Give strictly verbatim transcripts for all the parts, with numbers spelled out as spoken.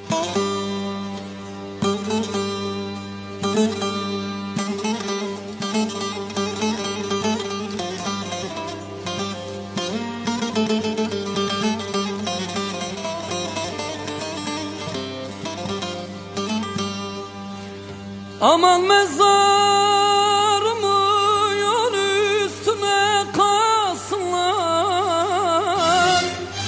Aman mezarımı yol üstüne kasınlar.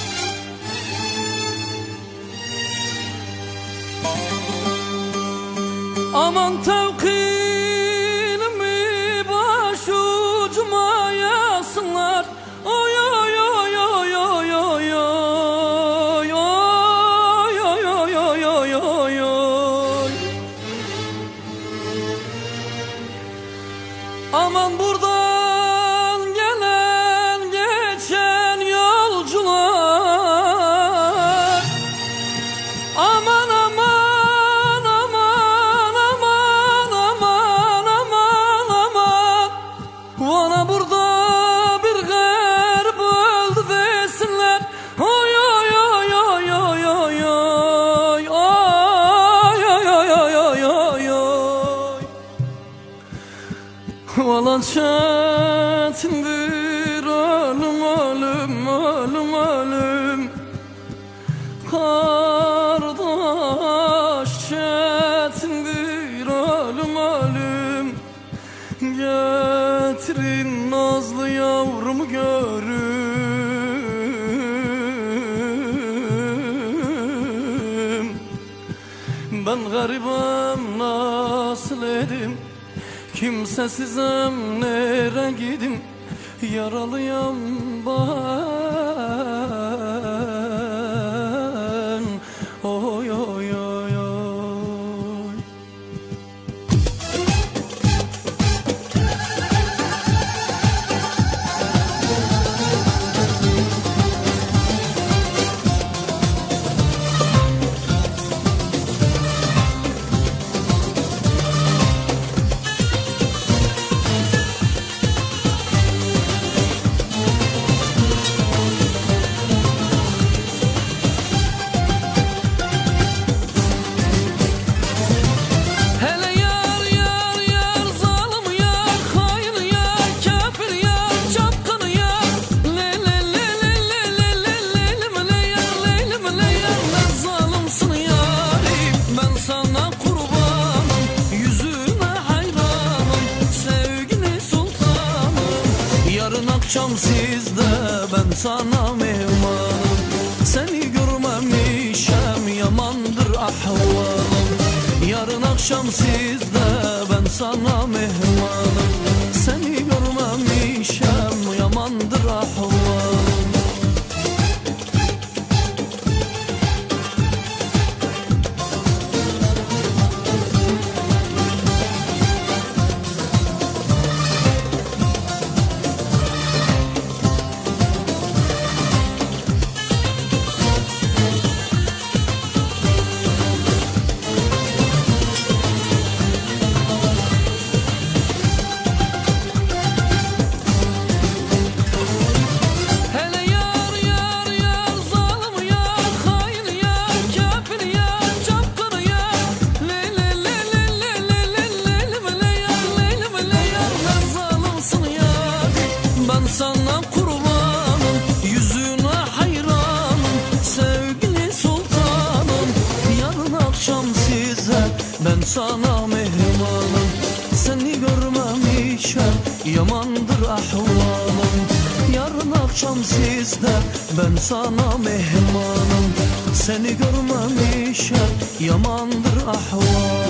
Aman tevkilimi başucuma yazsınlar. Oy oy oy oy oy oy oy oy oy oy oy oy oy. Aman buradan gelen geçen yolcular, aman aman aman aman aman aman aman, bana burada bir garip öldü desinler. Oy oy oy oy oy oy oy oy oy oy oy oy oy. Valla çetindir ölüm ölüm ölüm ölüm, kardeş çetindir ölüm ölüm. Getirin nazlı yavrumu görüm. Ben garibim nasıl edim, kimsesizim nere gidim, yaralıyım ben. Oy oy oy oy. Akşam sizde ben sana mehmanım, seni görmemişem yamandır ahvalım. Yarın akşam sizde ben sana mehmanım, seni görmemişem yamandır ahvalım. Sana kurbanım, yüzüne hayranım, sevgili sultanım. Yarın akşam size ben sana mehmanım, seni görmemişem yamandır ahvalım. Yarın akşam sizde ben sana mehmanım, seni görmemişem yamandır ahvalım.